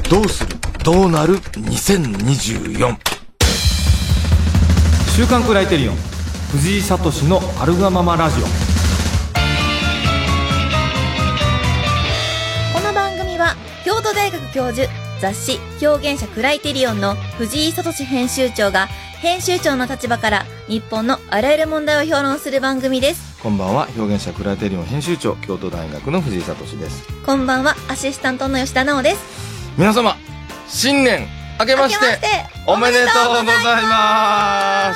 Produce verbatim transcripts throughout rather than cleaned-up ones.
どうするどうなるにせんにじゅうよん。 週刊クライテリオン藤井聡のあるがままラジオ。 この番組は京都大学教授、雑誌表現者クライテリオンの藤井聡編集長が編集長の立場から日本のあらゆる問題を評論する番組です。 こんばんは、表現者クライテリオン編集長、京都大学の藤井聡です。 こんばんは、アシスタントの吉田直です。 皆様、新年明けましておめでとうございます。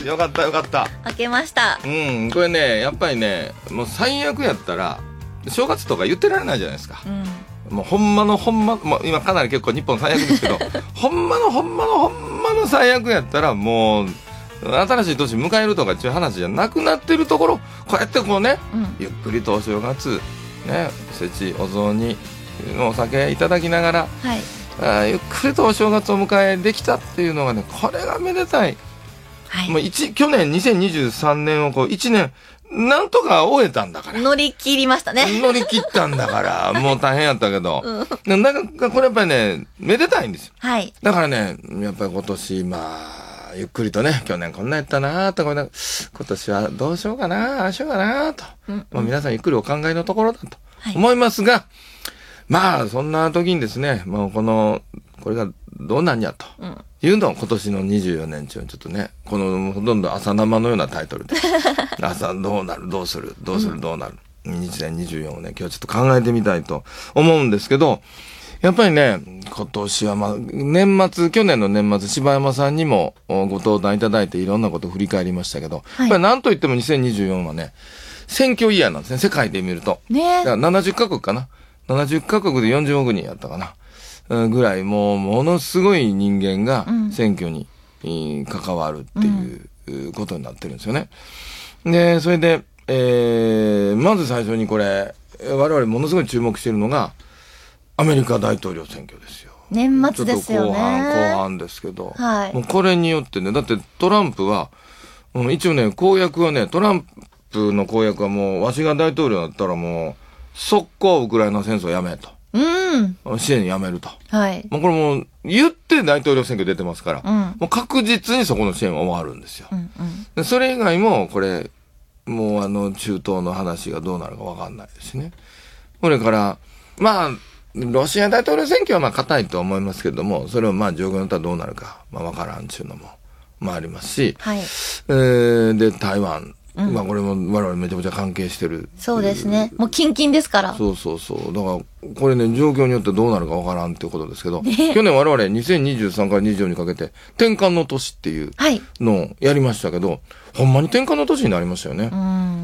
よかったよかった、 明けました。 うん、これね、やっぱりね、もう最悪やったら正月とか言ってられないじゃないですか、うん、もうほんまのほんま、もう今かなり結構日本最悪ですけどほんまのほんまのほんまの最悪やったらもう新しい年迎えるとかっていう話じゃなくなってるところ、こうやってこうね、うん、ゆっくりとお正月ね、おせちお雑煮お酒いただきながら、はい、あゆっくりとお正月を迎えできたっていうのがね、これがめでたい、はい、もう去年にせんにじゅうさんねんをこういちねんなんとか終えたんだから、 乗り切りましたね。 乗り切ったんだからもう大変やったけど、うん、なんかこれやっぱりねめでたいんですよ、はい、だからね、やっぱり今年まあゆっくりとね、去年こんなやったなとか、今年はどうしようかな、ああしようかなと、うんうん、まあ、皆さんゆっくりお考えのところだと思いますが、はい、まあそんな時にですね、もうこのこれがどうなんやと、うん、いうのを今年のにじゅうよねん中にちょっとね、このほとんど朝生のようなタイトルで朝どうなるどうするどうするどうなる、うん、にせんにじゅうよんをね今日ちょっと考えてみたいと思うんですけど、やっぱりね今年はまあ年末、去年の年末柴山さんにもご登壇いただいていろんなことを振り返りましたけど、はい、やっぱり何といってもにせんにじゅうよんはね選挙イヤーなんですね、世界で見ると、ね、だからななじゅっかこくかな、ななじゅっかこくでよんじゅうおくにんやったかな、うん、ぐらいもうものすごい人間が選挙に、うん、関わるっていうことになってるんですよね。でそれで、えー、まず最初にこれ我々ものすごい注目しているのがアメリカ大統領選挙ですよ。 年末ですよね。 ちょっと後半後半ですけど、 はい、 もうこれによってね、だってトランプは、うん、一応ね公約はね、トランプの公約はもうわしが大統領だったらもう速攻ウクライナ戦争やめと、うん、支援やめると、はい、もうこれもう言って大統領選挙出てますから、うん、もう確実にそこの支援は終わるんですよ、うんうん、でそれ以外もこれもうあの中東の話がどうなるか分かんないですしね。これからまあロシア大統領選挙はまあ硬いと思いますけれども、それをまあ状況によってはどうなるかまあ分からんっていうのもまあありますし、はい、えー、で台湾、うん、まあこれも我々めちゃくちゃ関係してる。 そうですね。もうキンキンですから。 そうそうそう。だからこれね状況によってどうなるかわからんっていうことですけど、ね、去年我々にせんにじゅうさんからにじゅうよんにかけて転換の年っていうのをやりましたけど、はい、ほんまに転換の年になりましたよね。うん、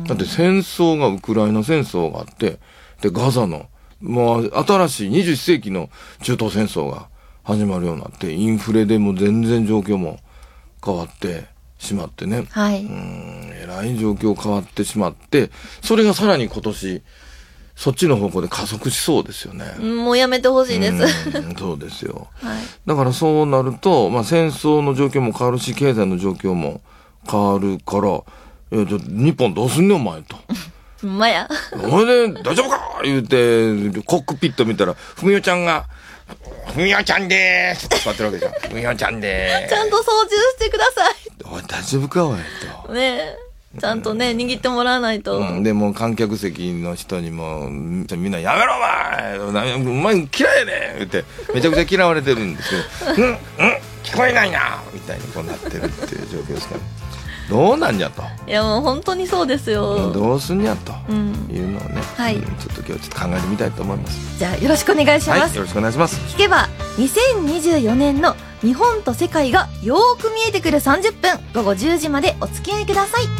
だって戦争がウクライナ戦争があって、でガザのもう新しいにじゅっせいきの中東戦争が始まるようになって、インフレでも全然状況も変わってしまってね、はい、うーんえらい状況変わってしまって、それがさらに今年そっちの方向で加速しそうですよね。 もうやめてほしいです。 うんそうですよ、はい、だからそうなると、まあ、戦争の状況も変わるし経済の状況も変わるから、いやじゃ日本どうすんねんお前とほんまや。 ほいで、大丈夫か言うて、コックピット見たら、ふみおちゃんが、ふみおちゃんでーすって座ってるわけじゃん。ふみおちゃんでーす。 ちゃんと操縦してください。 おい、大丈夫かおいと。 ねえ。ちゃんとね、うん、握ってもらわないと。 うん、でも観客席の人にも、みんなやめろお前お前嫌いやね言って、めちゃくちゃ嫌われてるんですけど、うん、うん、聞こえないなみたいにこうなってるっていう状況ですから。どうなんじゃと。 いやもう本当にそうですよ。 どうすんやというのをね、うんはいうん、ちょっと今日ちょっと考えてみたいと思います。 じゃあよろしくお願いします、 はい、よろしくお願いします。 聞けばにせんにじゅうよねんの日本と世界がよーく見えてくるさんじゅっぷん、ごごじゅうじまでお付き合いください。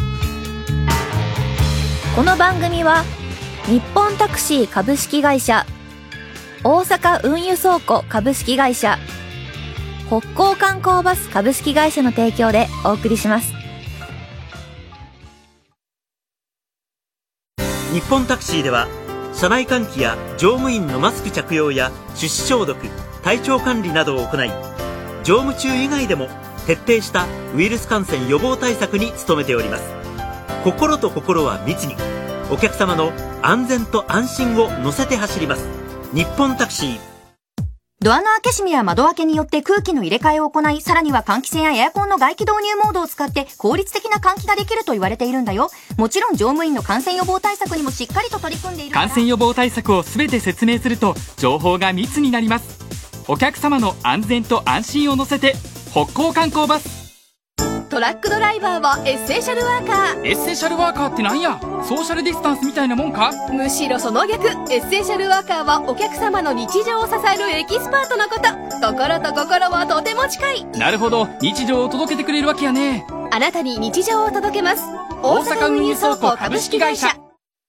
この番組は日本タクシー株式会社、大阪運輸倉庫株式会社、北港観光バス株式会社の提供でお送りします。 日本タクシーでは車内換気や乗務員のマスク着用や手指消毒、体調管理などを行い、乗務中以外でも徹底したウイルス感染予防対策に努めております。心と心は密に、お客様の安全と安心を乗せて走ります。日本タクシー。 ドアの開け閉めや窓開けによって空気の入れ替えを行い、さらには換気扇やエアコンの外気導入モードを使って効率的な換気ができると言われているんだよ。もちろん乗務員の感染予防対策にもしっかりと取り組んでいるから。 感染予防対策をすべて説明すると情報が密になります。お客様の安全と安心を乗せて北高観光バス。 トラックドライバーはエッセンシャルワーカー。 エッセンシャルワーカーってなんや？ソーシャルディスタンスみたいなもんか？ むしろその逆。エッセンシャルワーカーはお客様の日常を支えるエキスパートのこと。心と心はとても近い。 なるほど、日常を届けてくれるわけやね。 あなたに日常を届けます。大阪運輸倉庫株式会社。さ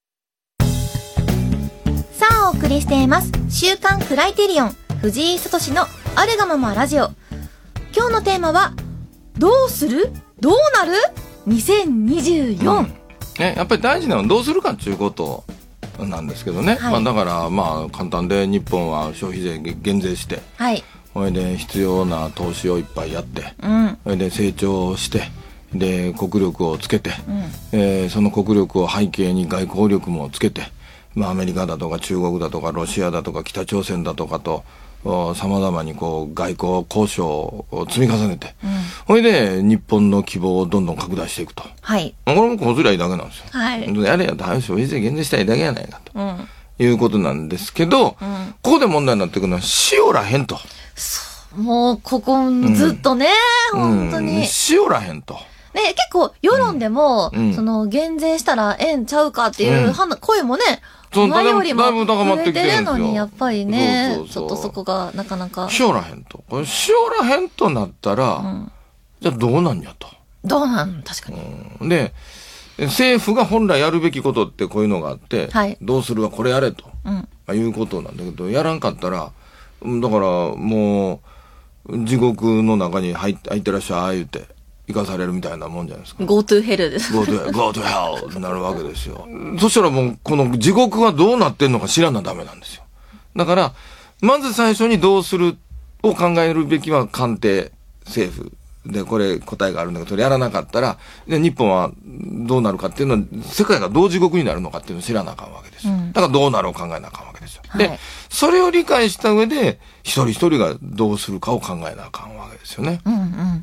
あお送りしています週刊クライテリオン藤井聡のあるがままラジオ。今日のテーマはどうする？どうなる？にせんにじゅうよん、うんね、やっぱり大事なのはどうするかっていうことなんですけどね、はい、まあ、だからまあ簡単で日本は消費税減税して、 はい、 それで必要な投資をいっぱいやって、 うん、 それで成長してで国力をつけて、 うん、 えー、その国力を背景に外交力もつけて、まあ、アメリカだとか中国だとかロシアだとか北朝鮮だとかとさまざまにこう外交交渉を積み重ねて、そ、うん、れで日本の希望をどんどん拡大していくと、 はい、 これもこずりゃいいだけなんですよ、 はい、 やれやと消費税減税したらいいだけやないかと、 うん、 いうことなんですけど、 うん、 ここで問題になってくるのはしおらへんと。 そうもうここずっとね、うん、本当に、 うん、しおらへんと。 ね、結構世論でも、 うん、 その減税したらええんちゃうかっていう、うん、声もね、 前よりもだいぶ高まってきてるんですよ。 増えてるのにやっぱりね、 そうそうそう、 ちょっとそこがなかなかしおらへんと。これしおらへんとなったら、 うん、 じゃあどうなんやと。 どうなん確かに、 うん、で政府が本来やるべきことってこういうのがあって、 はい、 どうするはこれやれと、 うん、 いうことなんだけど、やらんかったらだからもう地獄の中に入って入ってらっしゃい言って生かされるみたいなもんじゃないですか。 Go to hell です Go to, Go to hell ってなるわけですよ。そしたらもうこの地獄はどうなってんのか知らなダメなんですよ。だからまず最初にどうするを考えるべきは官邸政府で、これ答えがあるんだけど、それやらなかったらで日本はどうなるかっていうのは世界がどう地獄になるのかっていうのを知らなあかんわけですよ、うん、だからどうなるを考えなあかんわけですよ、 はい、 でそれを理解した上で一人一人がどうするかを考えなあかんわけですよね。 うんうん、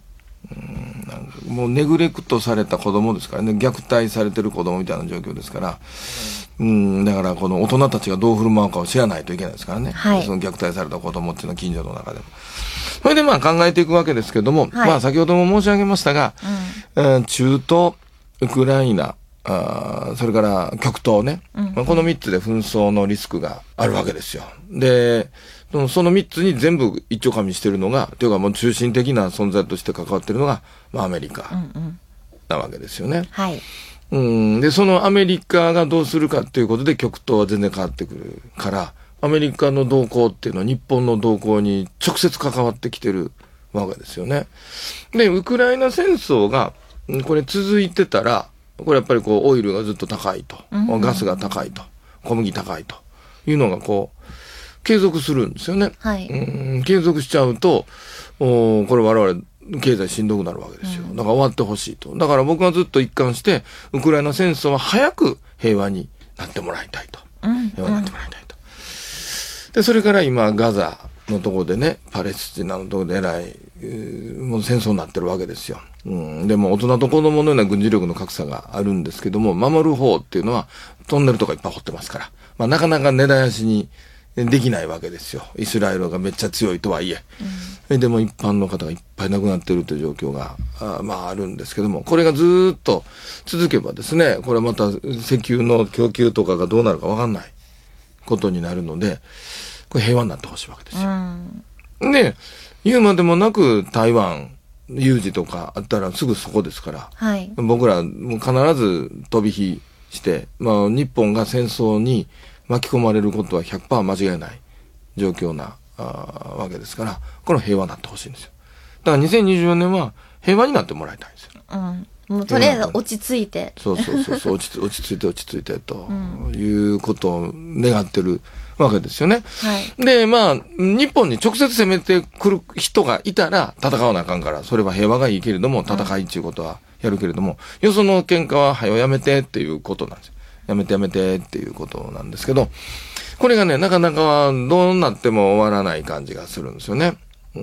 うんなんかもうネグレクトされた子供ですからね、虐待されてる子供みたいな状況ですから、うんだからこの大人たちがどう振る舞うかを知らないといけないですからね、 はい、 その虐待された子供っていうのは近所の中でもそれでまあ考えていくわけですけども、 はい、 まあ先ほども申し上げましたが、 うんえー、中東ウクライナあそれから極東ね、 うんまあ、このみっつで紛争のリスクがあるわけですよ。でそのみっつに全部一丁紙してるのがというかもう中心的な存在として関わってるのが、まあ、アメリカなわけですよね、 うんうんはい、 うんでそのアメリカがどうするかっていうことで極東は全然変わってくるからアメリカの動向っていうのは日本の動向に直接関わってきてるわけですよね。でウクライナ戦争がこれ続いてたらこれやっぱりこうオイルがずっと高いと、うんうん、ガスが高いと小麦高いというのがこう継続するんですよね、 はい、 うん継続しちゃうとおこれ我々経済しんどくなるわけですよ。だから終わってほしいと。だから僕はずっと一貫してウクライナ戦争は早く平和になってもらいたいと、 うん、 平和になってもらいたいと。でそれから今ガザのところでねパレスチナのところでえらい、えー、もう戦争になってるわけですよ、うん、でも大人と子供のような軍事力の格差があるんですけども守る方っていうのはトンネルとかいっぱい掘ってますから、まあ、なかなか根絶やしにできないわけですよ。イスラエルがめっちゃ強いとはいえ、うん、でも一般の方がいっぱい亡くなっているという状況が あ,、まあ、あるんですけどもこれがずっと続けばですねこれまた石油の供給とかがどうなるか分かんないことになるのでこれ平和になってほしいわけですよ、うん、で言うまでもなく台湾有事とかあったらすぐそこですから、 はい、 僕らも必ず飛び火して、まあ、日本が戦争に巻き込まれることは ひゃくパーセント 間違いない状況なあわけですからこれは平和になってほしいんですよ。だからにせんにじゅうよねんは平和になってもらいたいんですよ、 うんもうとりあえず落ち着いてそうそうそうそう落ち落ち着いて落ち着いてということを願ってるわけですよね、 はい、 でまあ日本に直接攻めてくる人がいたら戦わなあかんからそれは平和がいいけれども戦いっていうことはやるけれども、うん、よその喧嘩は早やめてっていうことなんですよ。やめてやめてっていうことなんですけどこれがね、なかなかどうなっても終わらない感じがするんですよね。うん、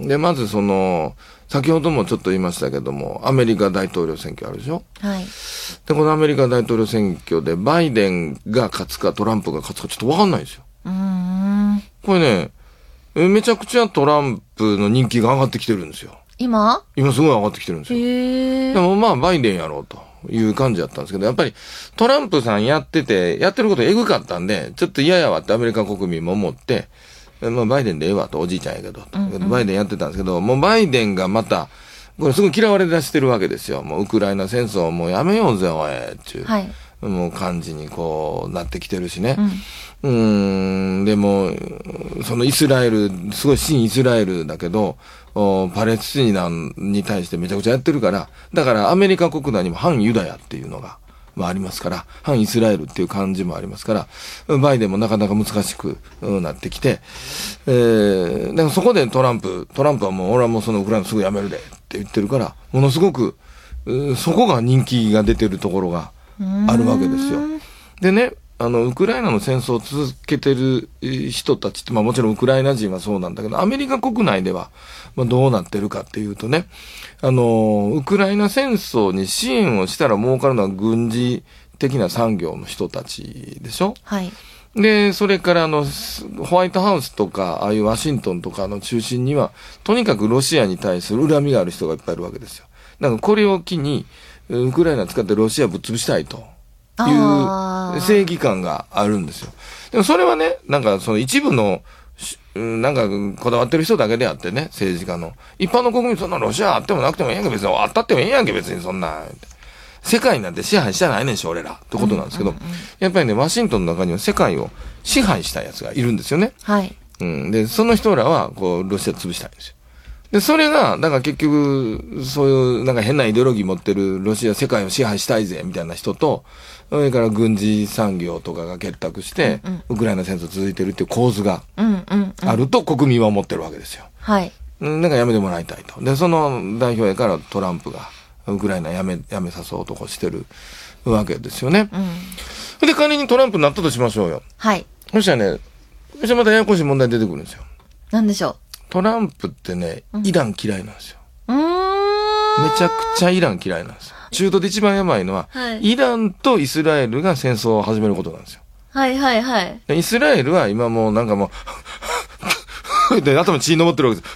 で、まずその、先ほどもちょっと言いましたけども、アメリカ大統領選挙あるでしょ。 はい。 で、このアメリカ大統領選挙でバイデンが勝つかトランプが勝つかちょっとわかんないんですよ。 うーん。 これね、めちゃくちゃトランプの人気が上がってきてるんですよ。 今今すごい上がってきてるんですよ。 へー。 でもまあバイデンやろうという感じだったんですけど、やっぱりトランプさんやってて、やってることエグかったんで、ちょっと嫌やわってアメリカ国民も思って、まあバイデンでええわと、おじいちゃんやけど、うんうん、バイデンやってたんですけど、もうバイデンがまた、これすごい嫌われ出してるわけですよ。もうウクライナ戦争もうやめようぜ、おい、っていう、はい、もう感じにこうなってきてるしね。うん、うーん、でも、そのイスラエル、すごい親イスラエルだけど、パレスチナに対してめちゃくちゃやってるから、だからアメリカ国内にも反ユダヤっていうのが、まあありますから、反イスラエルっていう感じもありますから、バイデンもなかなか難しくなってきて、えー、だからそこでトランプ、トランプはもう俺はもうそのウクライナすぐやめるでって言ってるから、ものすごく、そこが人気が出てるところがあるわけですよ。でね、あの、ウクライナの戦争を続けてる人たちって、まあもちろんウクライナ人はそうなんだけど、アメリカ国内では、まあどうなってるかっていうとね、あの、ウクライナ戦争に支援をしたら儲かるのは軍事的な産業の人たちでしょ？ はい。 で、それからあの、ホワイトハウスとか、ああいうワシントンとかの中心には、とにかくロシアに対する恨みがある人がいっぱいいるわけですよ。だからこれを機に、ウクライナ使ってロシアぶっ潰したいと。いう正義感があるんですよ。でもそれはね、なんかその一部の、なんかこだわってる人だけであってね、政治家の。一般の国民そんなロシアあってもなくてもええやんけ、別にあったってもええやんけ、別にそんな。世界なんて支配してないねんし、俺ら。ってことなんですけど、うんうんうん、やっぱりね、ワシントンの中には世界を支配したやつがいるんですよね。 はい。 うん。で、その人らは、こう、ロシア潰したいんですよ。で、それが、だから結局、そういうなんか変なイデオロギー持ってるロシア世界を支配したいぜ、みたいな人と、それから軍事産業とかが結託して、うんうん、ウクライナ戦争続いてるっていう構図があると国民は思ってるわけですよ。 はい。 なんかやめてもらいたいと。で、その代表やからトランプがウクライナやめ、やめさそうとこしてるわけですよね。うん。で、仮にトランプになったとしましょうよ。 はい。 そしたらね、そしたらまたややこしい問題出てくるんですよ。 なんでしょう。 トランプってね、イラン嫌いなんですよ。 うーん。 めちゃくちゃイラン嫌いなんですよ。中東で一番やばいのは、はい、イランとイスラエルが戦争を始めることなんですよ。 はいはいはい。 イスラエルは今もうなんかもう、で頭血昇ってるわけです。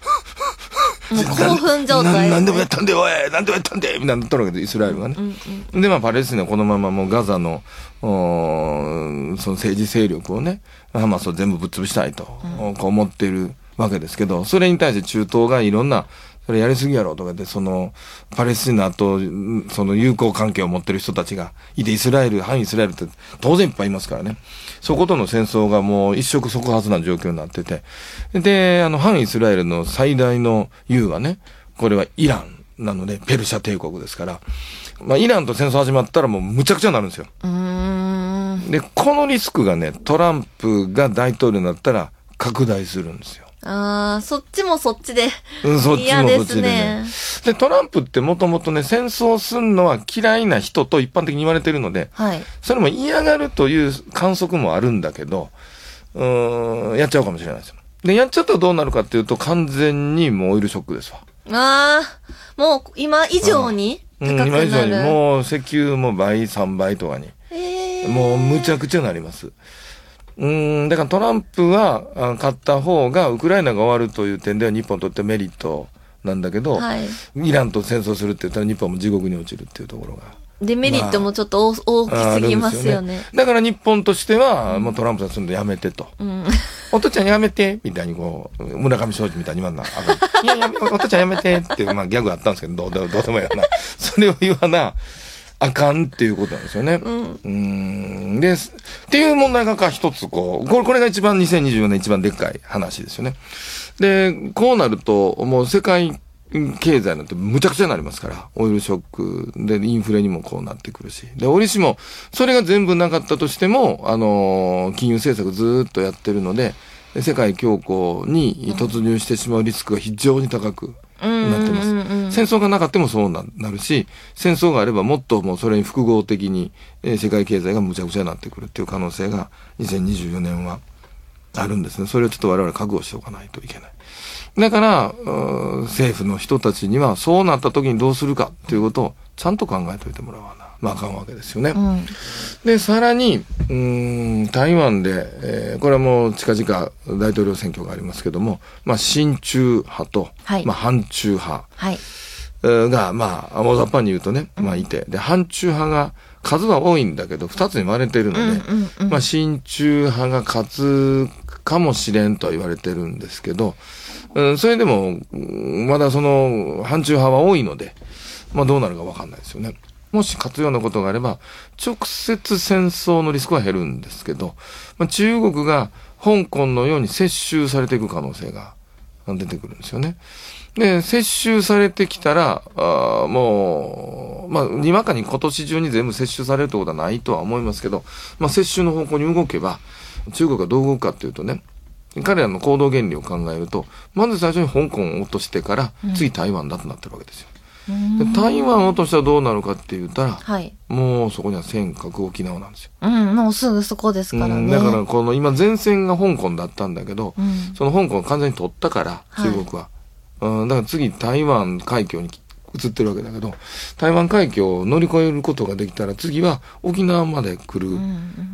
もう興奮状態、ね。 何でもやったんで、おい何でもやったんでみたいななってるわけで、イスラエルがね。うんうん、で、まあパレスチナこのままもうガザの、その政治勢力をね、ハマスを全部ぶっ潰したいと、うん、こう思っているわけですけど、それに対して中東がいろんな、それやりすぎやろとかで、その、パレスチナと、その友好関係を持ってる人たちがいて、イスラエル、反イスラエルって当然いっぱいいますからね。そことの戦争がもう一触即発な状況になってて。で、あの、反イスラエルの最大の友はね、これはイランなので、ペルシャ帝国ですから、まあ、イランと戦争始まったらもうむちゃくちゃになるんですよ。 うーん。 で、このリスクがね、トランプが大統領になったら拡大するんですよ。 ああ、そっちもそっちで。 うん、そっちもそっちでね。で、トランプってもともとね、戦争すんのは嫌いな人と一般的に言われてるので、 はい。 それも嫌がるという観測もあるんだけど、うーん、やっちゃうかもしれないですよ。で、やっちゃったらどうなるかっていうと、完全にもうオイルショックですわ。 ああ、もう今以上に高くなる、うん、今以上に、 もう石油も倍、さんばいとかに。 えー、 もうむちゃくちゃなります。うーん、だからトランプは勝った方がウクライナが終わるという点では日本にとってメリットなんだけど、 はい、 イランと戦争するって言ったら日本も地獄に落ちるっていうところが。 デメリットもちょっと大きすぎますよね。よねだから日本としては、もうトランプさんするのやめてと。うん、お父ちゃんやめてみたいにこう、村上正治みたいに言わんな。いやいや、お父ちゃんやめてっていう、まあギャグあったんですけど、どうでも、どうでもやな。それを言わな。あかんっていうことなんですよね。うん。うーんで、っていう問題が一つこう、これ、これが一番にせんにじゅうよねん一番でっかい話ですよね。で、こうなると、もう世界経済なんてむちゃくちゃになりますから、オイルショックでインフレにもこうなってくるし。で、折しも、それが全部なかったとしても、あのー、金融政策ずーっとやってるので、世界恐慌に突入してしまうリスクが非常に高くなってます。 戦争がなかったもそうなるし、戦争があればもっともうそれに複合的に、えー、世界経済がむちゃくちゃになってくるっていう可能性がにせんにじゅうよねんはあるんですね。それをちょっと我々覚悟しておかないといけない。だから、政府の人たちにはそうなった時にどうするかっていうことをちゃんと考えておいてもらわな、まああかんわけですよね。うん、で、さらに、うーん、台湾で、えー、これはもう近々大統領選挙がありますけども、まあ親中派と、はい、まあ反中派、はい、が、まあ、大雑把に言うとね、まあいて、で、反中派が数は多いんだけど、二つに割れているので、うんうんうん、まあ親中派が勝つかもしれんとは言われてるんですけど、うん、それでも、まだその、反中派は多いので、まあどうなるかわかんないですよね。もし勝つようなことがあれば、直接戦争のリスクは減るんですけど、まあ、中国が香港のように接収されていく可能性が出てくるんですよね。で、接収されてきたら、あもう、まあ、にわかに今年中に全部接収されるってことはないとは思いますけど、まあ、接収の方向に動けば、中国がどう動くかっていうとね、彼らの行動原理を考えると、まず最初に香港を落としてから、次台湾だとなってるわけですよ。うん、で台湾を落としたらどうなるかって言ったら、はい、もうそこには尖閣沖縄なんですよ。 うん、もうすぐそこですからね。うん、 だからこの今前線が香港だったんだけど、うん、その香港を完全に取ったから、中国は。はい、うん、だから次台湾海峡に移ってるわけだけど、台湾海峡を乗り越えることができたら次は沖縄まで来る、うんうん、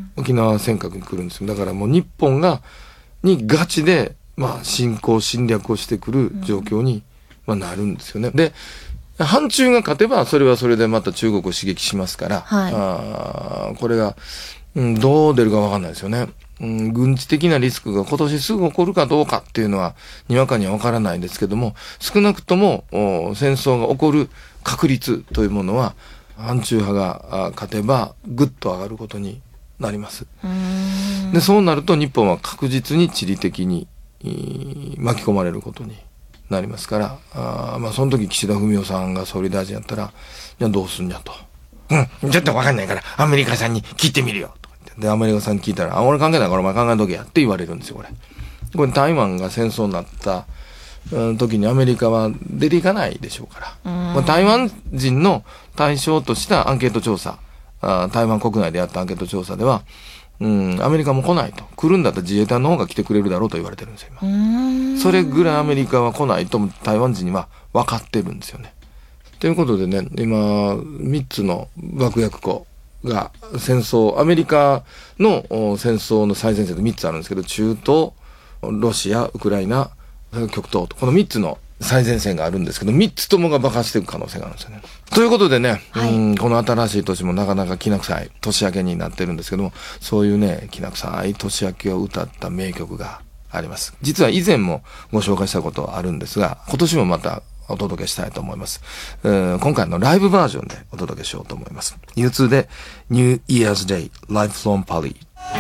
沖縄尖閣に来るんですよ。だからもう日本が、にガチで、まあ、侵攻、侵略をしてくる状況に、まあ、なるんですよね。で、反中が勝てば、それはそれでまた中国を刺激しますから、はい、あこれが、うん、どう出るかわかんないですよね。うん、軍事的なリスクが今年すぐ起こるかどうかっていうのは、にわかにはわからないですけども、少なくとも、戦争が起こる確率というものは、反中派が勝てば、ぐっと上がることになります。で、そうなると日本は確実に地理的に巻き込まれることになりますから、あまあその時岸田文雄さんが総理大臣やったら、じゃあどうすんやと。うん、ちょっとわかんないからアメリカさんに聞いてみるよとか言って。で、アメリカさんに聞いたら、あ、俺考えないからお前考えとけやって言われるんですよ、これ。これ台湾が戦争になった、うん、時にアメリカは出ていかないでしょうから。まあ、台湾人の対象としたアンケート調査、あ台湾国内でやったアンケート調査では、うん、アメリカも来ないと。来るんだったら自衛隊の方が来てくれるだろうと言われてるんですよ、今。それぐらいアメリカは来ないと台湾人には分かってるんですよね。ということでね、今、三つの爆薬庫が戦争、アメリカの戦争の最前線で三つあるんですけど、中東、ロシア、ウクライナ、極東と、この三つの最前線があるんですけど、三つともが爆発していく可能性があるんですよね。ということでね、はい、うんこの新しい年もなかなかきな臭い年明けになってるんですけども、そういうね、きな臭い年明けを歌った名曲があります。実は以前もご紹介したことはあるんですが、今年もまたお届けしたいと思います。今回のライブバージョンでお届けしようと思います。ユーツー で New Year's Day Live from Paris。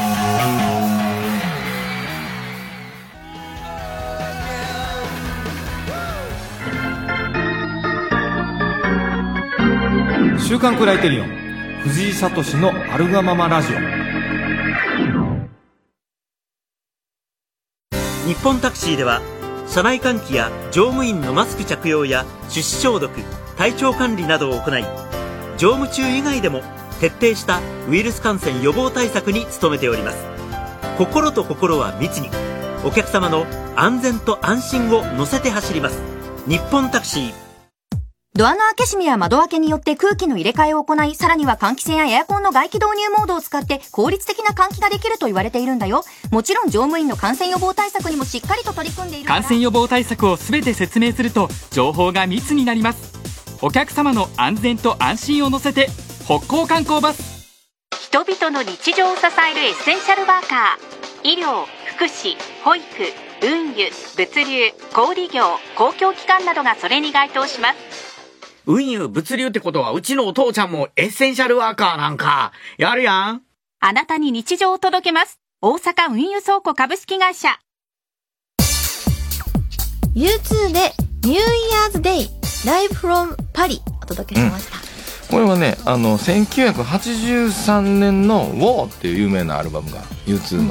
週刊クライテリオン藤井聡のアルガママラジオ。 日本タクシーでは車内換気や乗務員のマスク着用や手指消毒、体調管理などを行い、乗務中以外でも徹底したウイルス感染予防対策に努めております。心と心は密に、お客様の安全と安心を乗せて走ります。日本タクシー。 ドアの開け閉めや窓開けによって空気の入れ替えを行い、さらには換気扇やエアコンの外気導入モードを使って効率的な換気ができると言われているんだよ。もちろん乗務員の感染予防対策にもしっかりと取り組んでいるから。 感染予防対策をすべて説明すると情報が密になります。お客様の安全と安心を乗せて北港観光バス。 人々の日常を支えるエッセンシャルワーカー、医療、福祉、保育、運輸、物流、小売業、公共機関などがそれに該当します。 運輸物流ってことはうちのお父ちゃんもエッセンシャルワーカーなんかやるやん。 あなたに日常を届けます。大阪運輸倉庫株式会社。 ユーツー で New Year's Day Live from Paris お届けしました、 うん、これはね、あのせんきゅうひゃくはちじゅうさんねんの ウォー っていう有名なアルバムが ユーツー の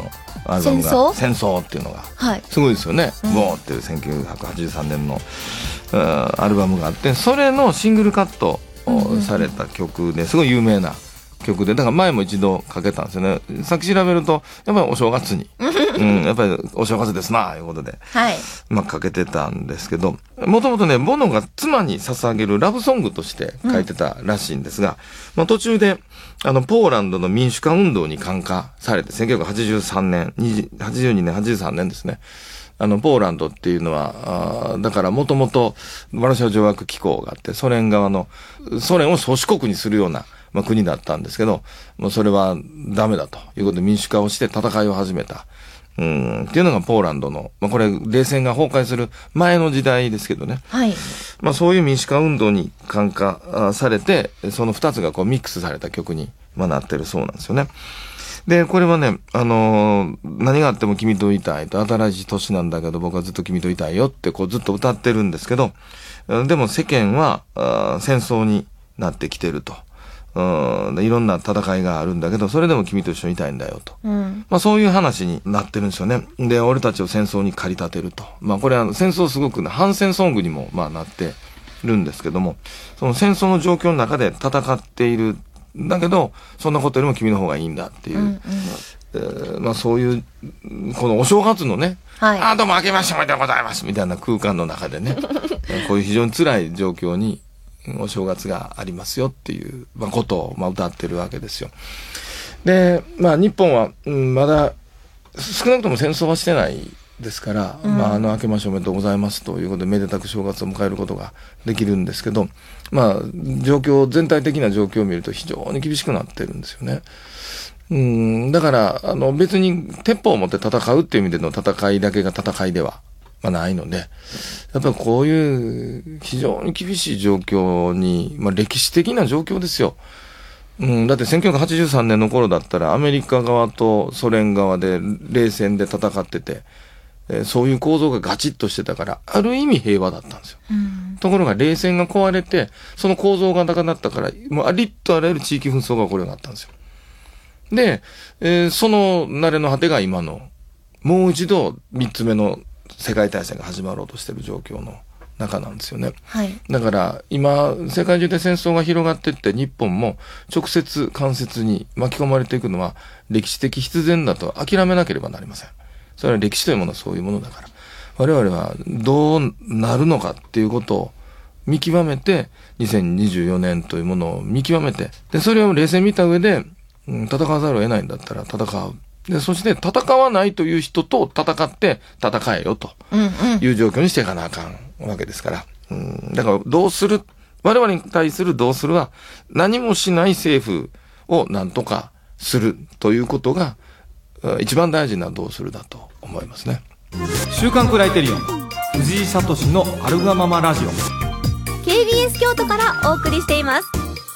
アルバムが戦争、戦争っていうのが、はい、すごいですよね、うん、ボーっていうせんきゅうひゃくはちじゅうさんねんのアルバムがあって、それのシングルカットをされた曲ですごい有名な曲で、だから前も一度かけたんですよね。さっき調べるとやっぱりお正月に、うん、やっぱりお正月ですなということで、はい、まあかけてたんですけど、もともとねボノが妻に捧げるラブソングとして書いてたらしいんですが、うん、まあ途中であのポーランドの民主化運動に感化されて、せんきゅうひゃくはちじゅうさんねん、はちじゅうにねん、はちじゅうさんねんですね。あのポーランドっていうのは、あだからもともとワルシャワ条約機構があって、ソ連側のソ連を宗主国にするようなまあ、国だったんですけど、もうそれはダメだということで民主化をして戦いを始めた。うん、っていうのがポーランドの、まあ、これ冷戦が崩壊する前の時代ですけどね。はい。まあ、そういう民主化運動に感化されて、その二つがこうミックスされた曲に、まあ、なってるそうなんですよね。で、これはね、あのー、何があっても君といたいと、新しい年なんだけど僕はずっと君といたいよってこうずっと歌ってるんですけど、でも世間は戦争になってきてると。うん、いろんな戦いがあるんだけど、それでも君と一緒にいたいんだよと。うん、まあそういう話になってるんですよね。で、俺たちを戦争に駆り立てると。まあこれは戦争すごく、ね、反戦ソングにもまあなってるんですけども、その戦争の状況の中で戦っているんだけど、そんなことよりも君の方がいいんだっていう。うんうんえー、まあそういう、このお正月のね、はい、あ、どうも明けましておめでとうございますみたいな空間の中でね、こういう非常に辛い状況に、お正月がありますよっていう、まあ、ことを、まあ、歌ってるわけですよ。で、まあ日本は、うん、まだ少なくとも戦争はしてないですから、うん、まああの明けましておめでとうございますということでめでたく正月を迎えることができるんですけど、まあ状況全体的な状況を見ると非常に厳しくなってるんですよね。うん、だからあの別に鉄砲を持って戦うっていう意味での戦いだけが戦いでは。まあないので、やっぱりこういう非常に厳しい状況に、まあ歴史的な状況ですよ。うん、だってせんきゅうひゃくはちじゅうさんねんの頃だったらアメリカ側とソ連側で冷戦で戦ってて、えー、そういう構造がガチッとしてたから、ある意味平和だったんですよ。うん、ところが冷戦が壊れて、その構造がなくなったから、もうありっとあらゆる地域紛争が起こるようになったんですよ。で、えー、その慣れの果てが今の、もう一度三つ目の世界大戦が始まろうとしている状況の中なんですよね。はい。だから今世界中で戦争が広がっていって日本も直接間接に巻き込まれていくのは歴史的必然だと諦めなければなりません。それは歴史というものはそういうものだから、我々はどうなるのかっていうことを見極めてにせんにじゅうよねんというものを見極めて、でそれを冷静に見た上で、うん、戦わざるを得ないんだったら戦う。で、そして戦わないという人と戦って戦えよという状況にしていかなあかんわけですから。うん、だからどうする、我々に対するどうするは何もしない政府をなんとかするということが一番大事などうするだと思いますね。 週刊クライテリオン藤井聡のアルガママラジオケービーエス 京都からお送りしています。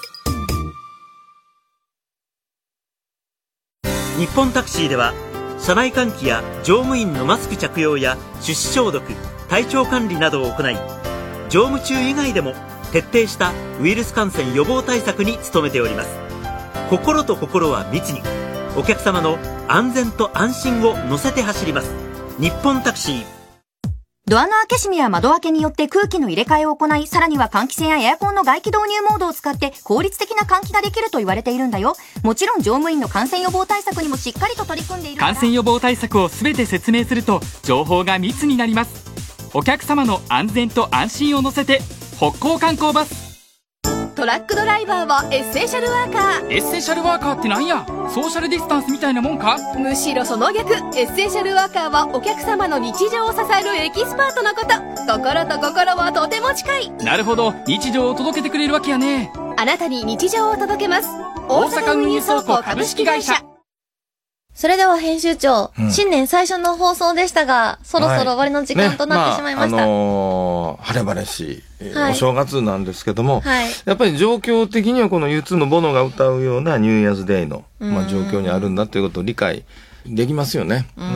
日本タクシーでは車内換気や乗務員のマスク着用や手指消毒、体調管理などを行い、乗務中以外でも徹底したウイルス感染予防対策に努めております。心と心は密に、お客様の安全と安心を乗せて走ります。日本タクシー。 ドアの開け閉めや窓開けによって空気の入れ替えを行い、さらには換気扇やエアコンの外気導入モードを使って効率的な換気ができると言われているんだよ。もちろん乗務員の感染予防対策にもしっかりと取り組んでいるから。 感染予防対策をすべて説明すると情報が密になります。お客様の安全と安心を乗せて北高観光バス。 トラックドライバーはエッセンシャルワーカー。 エッセンシャルワーカーってなんや？ソーシャルディスタンスみたいなもんか？ むしろその逆。エッセンシャルワーカーはお客様の日常を支えるエキスパートのこと。心と心はとても近い。 なるほど、日常を届けてくれるわけやね。 あなたに日常を届けます。大阪運輸倉庫株式会社。 それでは編集長、うん、新年最初の放送でしたが、そろそろ終わりの時間となってしまいました。 はいね、まあ、あのー、晴れ晴れしい、はい、お正月なんですけども、はい、やっぱり状況的にはこの ユーツー のボノが歌うようなニューイヤーズデイの、まあ、状況にあるんだということを理解できますよね。うん、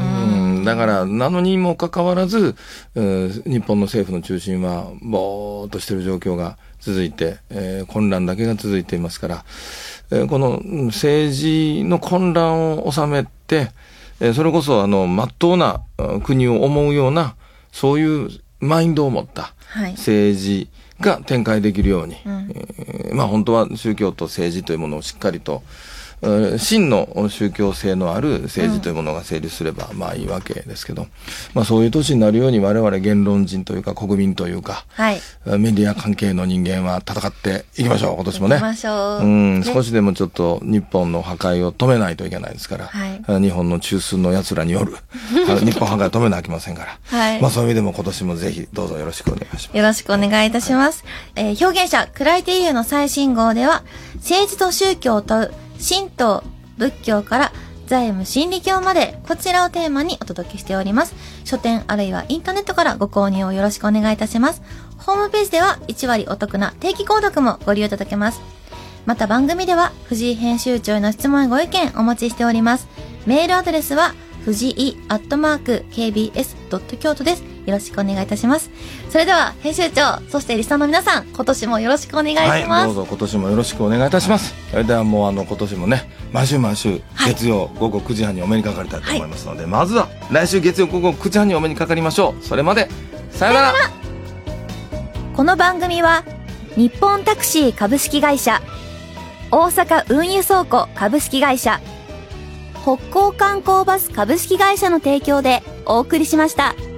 だからなのにもかかわらず、日本の政府の中心はぼーっとしている状況が続いて、えー、混乱だけが続いていますから、えー、この政治の混乱を収めて、 えー、それこそあの真っ当な国を思うようなそういうマインドを持った政治が展開できるように、はい、えー、まあ本当は宗教と政治というものをしっかりと真の宗教性のある政治というものが成立すればまあいいわけですけど、まあそういう年になるように我々言論人というか国民というか、はい、メディア関係の人間は戦っていきましょう、今年もね。 行きましょう。 うん、少しでもちょっと日本の破壊を止めないといけないですから、はい、日本の中枢の奴らによる日本破壊を止めなきゃいけませんから、はい、まあそういう意味でも今年もぜひどうぞよろしくお願いします。 よろしくお願いいたします。はい、えー、表現者クライテリウの最新号では政治と宗教を問う神道、仏教から財務心理教までこちらをテーマにお届けしております。書店あるいはインターネットからご購入をよろしくお願いいたします。ホームページではいち割お得な定期購読もご利用いただけます。また番組では藤井編集長への質問やご意見お待ちしております。メールアドレスは藤井アットマーク ケービーエスドット京都です。よろしくお願いいたします。それでは編集長、そしてリスナーの皆さん、今年もよろしくお願いします。はい、 どうぞ今年もよろしくお願いいたします。それではもうあの今年もね、毎週毎週月曜午後くじはんにお目にかかりたいと思いますので、はい、まずは来週月曜午後くじはんにお目にかかりましょう。それまでさよなら。 この番組は日本タクシー株式会社、大阪運輸倉庫株式会社、北港観光バス株式会社の提供でお送りしました。